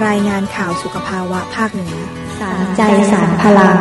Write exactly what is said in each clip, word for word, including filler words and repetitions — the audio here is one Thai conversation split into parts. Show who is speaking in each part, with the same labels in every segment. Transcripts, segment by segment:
Speaker 1: รายงานข่าวสุขภาวะภาคเหนือ
Speaker 2: สารใจสารพลัง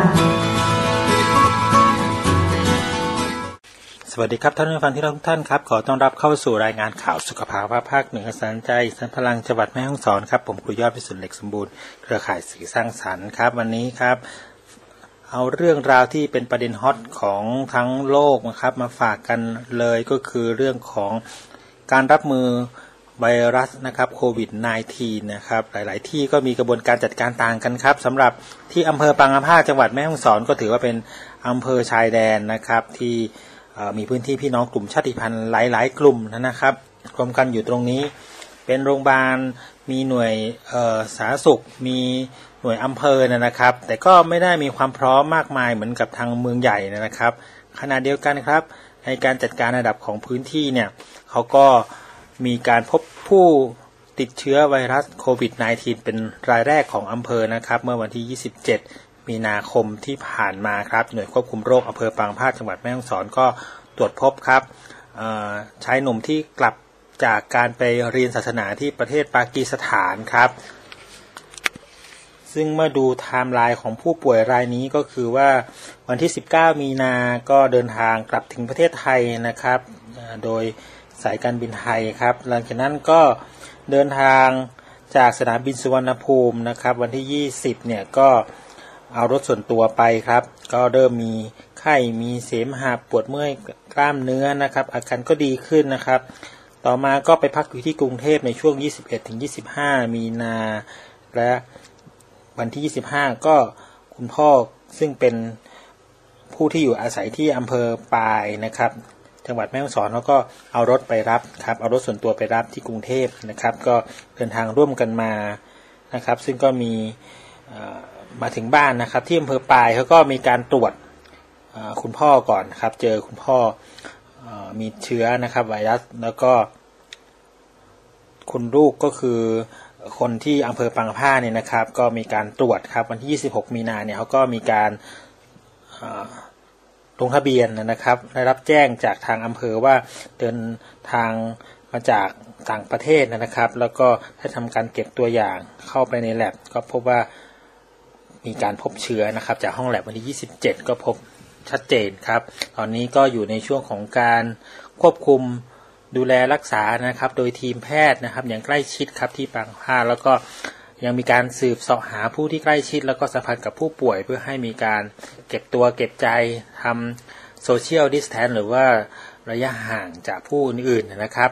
Speaker 3: สวัสดีครับท่านผู้ฟังที่รักทุกท่านครับขอต้อนรับเข้าสู่รายงานข่าวสุขภาวะภาคเหนือสารใจสารพลังจังหวัดแม่ฮ่องสอนครับผมครูยอดพิสุทธิ์เหล็กสมบูรณ์เครือข่ายสื่อสร้างสรรค์ครับวันนี้ครับเอาเรื่องราวที่เป็นประเด็นฮอตของทั้งโลกนะครับมาฝากกันเลยก็คือเรื่องของการรับมือไวรัสนะครับโควิด สิบเก้า นะครับหลายๆที่ก็มีกระบวนการจัดการต่างกันครับสำหรับที่อำเภอปางอาภาจังหวัดแม่ฮ่องสอนก็ถือว่าเป็นอำเภอชายแดนนะครับที่มีพื้นที่พี่น้องกลุ่มชาติพันธุ์หลายๆกลุ่มนะครับรวมกันอยู่ตรงนี้เป็นโรงพยาบาลมีหน่วยสาธารณสุขมีหน่วยอำเภอนะครับแต่ก็ไม่ได้มีความพร้อมมากมายเหมือนกับทางเมืองใหญ่นะครับขณะเดียวกันครับในการจัดการระดับของพื้นที่เนี่ยเขาก็มีการพบผู้ติดเชื้อไวรัสโควิด สิบเก้า เป็นรายแรกของอำเภอนะครับเมื่อวันที่ยี่สิบเจ็ดมีนาคมที่ผ่านมาครับหน่วยควบคุมโรคอำเภอปางอาภาจังหวัดแม่ฮ่องสอนก็ตรวจพบครับชายหนุ่มที่กลับจากการไปเรียนศาสนาที่ประเทศปากีสถานครับซึ่งเมื่อดูไทม์ไลน์ของผู้ป่วยรายนี้ก็คือว่าวันที่สิบเก้ามีนาก็เดินทางกลับถึงประเทศไทยนะครับโดยสายการบินไทยครับหลังจากนั้นก็เดินทางจากสนามบินสุวรรณภูมินะครับวันที่ยี่สิบเนี่ยก็เอารถส่วนตัวไปครับก็เริ่มมีไข้มีเสมหะปวดเมื่อยกล้ามเนื้อนะครับอาการก็ดีขึ้นนะครับต่อมาก็ไปพักอยู่ที่กรุงเทพในช่วงยี่สิบเอ็ดถึงยี่สิบห้ามีนาและวันที่ยี่สิบห้าก็คุณพ่อซึ่งเป็นผู้ที่อยู่อาศัยที่อำเภอปายนะครับจังหวัดแม่ฮ่องสอนแล้วก็เอารถไปรับครับเอารถส่วนตัวไปรับที่กรุงเทพนะครับก็เดินทางร่วมกันมานะครับซึ่งก็มีมาถึงบ้านนะครับที่อำเภอปายเขาก็มีการตรวจคุณพ่อก่อนครับเจอคุณพ่อมีเชื้อนะครับไวรัสแล้วก็คุณลูกก็คือคนที่อำเภอปางอาภาเนี่ยนะครับก็มีการตรวจครับวันที่ยี่สิบหกมีนาเนี่ยเขาก็มีการลงทะเบียนนะครับได้รับแจ้งจากทางอำเภอว่าเดินทางมาจากต่างประเทศนะครับแล้วก็ได้ทำการเก็บตัวอย่างเข้าไปในแลบก็พบว่ามีการพบเชื้อนะครับจากห้องแลบวันที่ยี่สิบเจ็ดก็พบชัดเจนครับตอนนี้ก็อยู่ในช่วงของการควบคุมดูแลรักษานะครับโดยทีมแพทย์นะครับอย่างใกล้ชิดครับที่ปางอาภาแล้วก็ยังมีการสืบเสาะหาผู้ที่ใกล้ชิดแล้วก็สัมผัสกับผู้ป่วยเพื่อให้มีการเก็บตัวเก็บใจทำโซเชียลดิสแทนซ์หรือว่าระยะห่างจากผู้อื่นนะครับ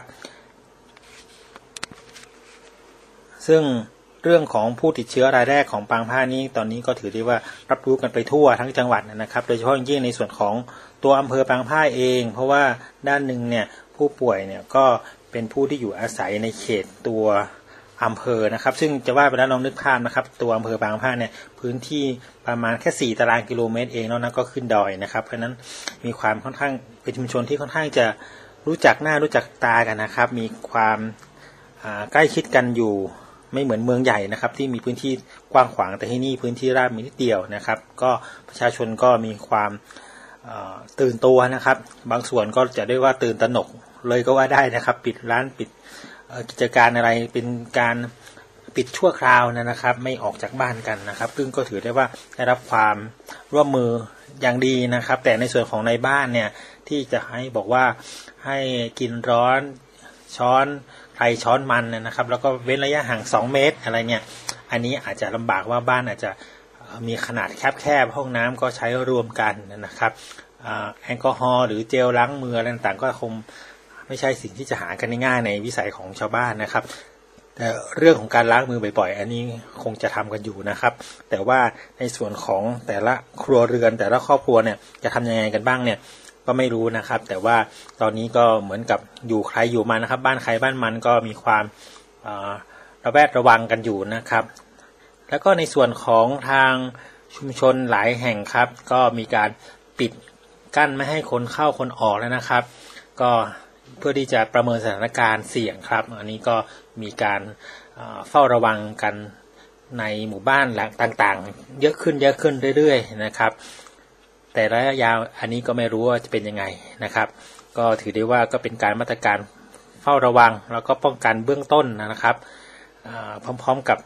Speaker 3: ซึ่งเรื่องของผู้ติดเชื้อรายแรกของปางอาภานี้ตอนนี้ก็ถือได้ว่ารับรู้กันไปทั่วทั้งจังหวัดนะครับโดยเฉพาะยิ่งในส่วนของตัวอำเภอปางอาภาเองเพราะว่าด้านหนึ่งเนี่ยผู้ป่วยเนี่ยก็เป็นผู้ที่อยู่อาศัยในเขตตัวอำเภอนะครับซึ่งจะว่าไปแล้วลองนึกภาพนะครับตัวอำเภอบางอาภาเนี่ยพื้นที่ประมาณแค่สี่ตารางกิโลเมตรเองแล้วนะก็ขึ้นดอยนะครับเพราะนั้นมีความค่อนข้างเป็นชุมชนที่ค่อนข้างจะรู้จักหน้ารู้จักตากันนะครับมีความใกล้ชิดกันอยู่ไม่เหมือนเมืองใหญ่นะครับที่มีพื้นที่กว้างขวางแต่ที่นี่พื้นที่ราบมีนิดเดียวนะครับก็ประชาชนก็มีความตื่นตัวนะครับบางส่วนก็จะได้ว่าตื่นตระหนกเลยก็ว่าได้นะครับปิดร้านปิดกิจการอะไรเป็นการปิดชั่วคราวนะครับไม่ออกจากบ้านกันนะครับซึ่งก็ถือได้ว่าได้รับความร่วมมืออย่างดีนะครับแต่ในส่วนของในบ้านเนี่ยที่จะให้บอกว่าให้กินร้อนช้อนใครช้อนมันนะครับแล้วก็เว้นระยะห่างสองเมตรอะไรเนี่ยอันนี้อาจจะลำบากว่าบ้านอาจจะมีขนาดแคบๆห้องน้ำก็ใช้รวมกันนะครับแอลกอฮอล์หรือเจลล้างมืออะไรต่างๆก็คงไม่ใช่สิ่งที่จะหากันง่ายๆในวิสัยของชาวบ้านนะครับแต่เรื่องของการล้างมือบ่อยๆอันนี้คงจะทำกันอยู่นะครับแต่ว่าในส่วนของแต่ละครัวเรือนแต่ละครอบครัวเนี่ยจะทำยังไงกันบ้างเนี่ยก็ไม่รู้นะครับแต่ว่าตอนนี้ก็เหมือนกับอยู่ใครอยู่มันนะครับบ้านใครบ้านมันก็มีความระแวดระวังกันอยู่นะครับแล้วก็ในส่วนของทางชุมชนหลายแห่งครับก็มีการปิดกั้นไม่ให้คนเข้าคนออกแล้วนะครับก็เพื่อที่จะประเมินสถานการณ์เสี่ยงครับอันนี้ก็มีการเฝ้าระวังกันในหมู่บ้านต่างๆเยอะขึ้นเยอะขึ้นเรื่อยๆนะครับแต่ระยะยาวอันนี้ก็ไม่รู้ว่าจะเป็นยังไงนะครับก็ถือได้ว่าก็เป็นการมาตรการเฝ้าระวังแล้วก็ป้องกันเบื้องต้นนะครับพร้อมๆกับ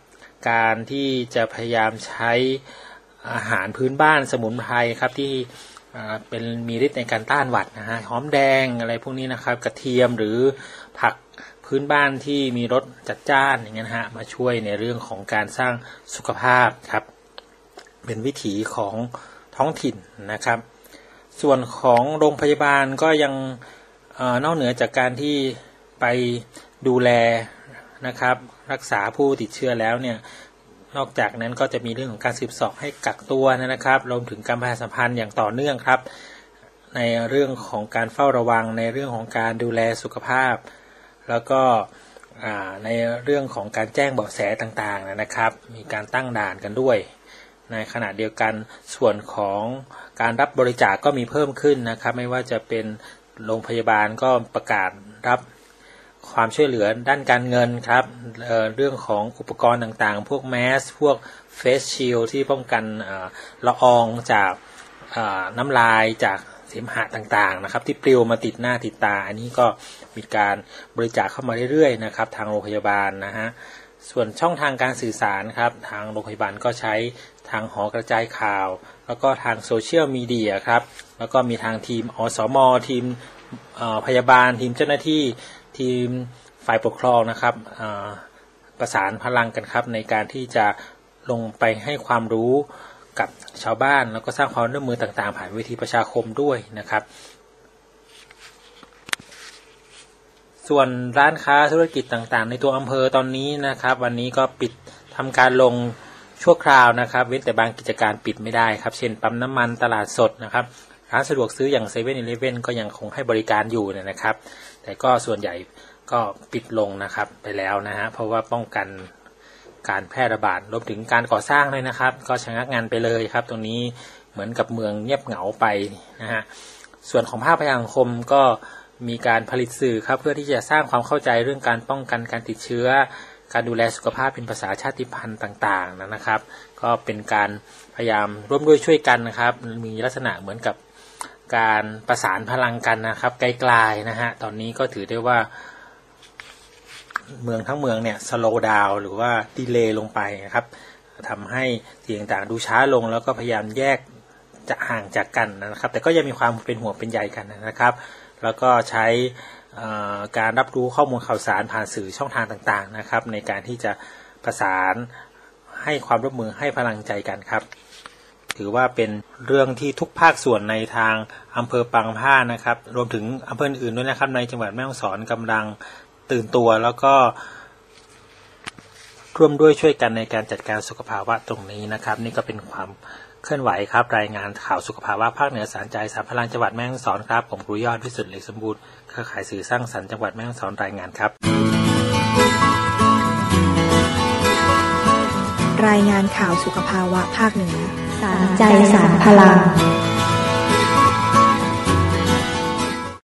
Speaker 3: การที่จะพยายามใช้อาหารพื้นบ้านสมุนไพรครับที่เป็นมีฤทธิ์ในการต้านหวัดนะฮะหอมแดงอะไรพวกนี้นะครับกระเทียมหรือผักพื้นบ้านที่มีรสจัดจ้านอย่างเงี้ยนะฮะมาช่วยในเรื่องของการสร้างสุขภาพครับเป็นวิถีของท้องถิ่นนะครับส่วนของโรงพยาบาลก็ยังเอ่อนอกเหนือจากการที่ไปดูแลนะครับรักษาผู้ติดเชื้อแล้วเนี่ยนอกจากนั้นก็จะมีเรื่องของการสืบเสาะให้กักตัวนะครับรวมถึงการประชาสัมพันธ์อย่างต่อเนื่องครับในเรื่องของการเฝ้าระวังในเรื่องของการดูแลสุขภาพแล้วก็ในเรื่องของการแจ้งเบาะแสต่างๆนะครับมีการตั้งด่านกันด้วยในขณะเดียวกันส่วนของการรับบริจาค ก, ก็มีเพิ่มขึ้นนะครับไม่ว่าจะเป็นโรงพยาบาลก็ประกาศรับความช่วยเหลือด้านการเงินครับ เอ่อ เรื่องของอุปกรณ์ต่างๆพวกแมสพวกเฟสชิลด์ที่ป้องกันละอองจากน้ำลายจากเสมหะต่างๆนะครับที่ปลิวมาติดหน้าติดตาอันนี้ก็มีการบริจาคเข้ามาเรื่อยๆนะครับทางโรงพยาบาลนะฮะส่วนช่องทางการสื่อสารครับทางโรงพยาบาลก็ใช้ทางหอกระจายข่าวแล้วก็ทางโซเชียลมีเดียครับแล้วก็มีทางทีมอสมทีมพยาบาลทีมเจ้าหน้าที่ทีมฝ่ายปกครองนะครับประสานพลังกันครับในการที่จะลงไปให้ความรู้กับชาวบ้านแล้วก็สร้างความร่วมมือต่างๆผ่านเวทีประชาคมด้วยนะครับส่วนร้านค้าธุรกิจต่างๆในตัวอำเภอตอนนี้นะครับวันนี้ก็ปิดทำการลงชั่วคราวนะครับเว้นแต่บางกิจการปิดไม่ได้ครับเช่นปั๊มน้ำมันตลาดสดนะครับร้านสะดวกซื้ออย่างเซเว่นอีเลฟเว่นก็ยังคงให้บริการอยู่นะครับแต่ก็ส่วนใหญ่ก็ปิดลงนะครับไปแล้วนะฮะเพราะว่าป้องกันการแพร่ระบาดรวมถึงการก่อสร้างด้วยนะครับก็ชะงักงานไปเลยครับตรงนี้เหมือนกับเมืองเงียบเหงาไปนะฮะส่วนของภาคประชาสังคมก็มีการผลิตสื่อครับเพื่อที่จะสร้างความเข้าใจเรื่องการป้องกันการติดเชื้อการดูแลสุขภาพเป็นภาษาชาติพันธุ์ต่างๆนะครับก็เป็นการพยายามร่วมด้วยช่วยกันนะครับมีลักษณะเหมือนกับการประสานพลังกันนะครับไกลๆนะฮะตอนนี้ก็ถือได้ว่าเมืองทั้งเมืองเนี่ยสโลว์ดาวน์หรือว่าดีเลย์ลงไปนะครับทำให้สิ่งต่างๆดูช้าลงแล้วก็พยายามแยกจะห่างจากกันนะครับแต่ก็ยังมีความเป็นห่วงเป็นใยกันนะครับแล้วก็ใช้การรับรู้ข้อมูลข่าวสารผ่านสื่อช่องทางต่างๆนะครับในการที่จะประสานให้ความร่วมมือให้พลังใจกันครับถือว่าเป็นเรื่องที่ทุกภาคส่วนในทางอำเภอปางผ้านะครับรวมถึงอำเภออื่นด้วยนะครับในจังหวัดแม่ฮ่องสอนกำลังตื่นตัวแล้วก็ร่วมด้วยช่วยกันในการจัดการสุขภาวะตรงนี้นะครับนี่ก็เป็นความเคลื่อนไหวครับรายงานข่าวสุขภาวะภาคเหนือสารใจสารพลังจังหวัดแม่ฮ่องสอนครับผมครูยอดพิสุทธิ์เหล็กสมบูรณ์เครือข่ายสื่อสร้างสรรค์จังหวัดแม่ฮ่องสอนรายงานครับ
Speaker 1: รายงานข่าวสุขภาวะภาคเหนือ
Speaker 2: สารใจสารพลัง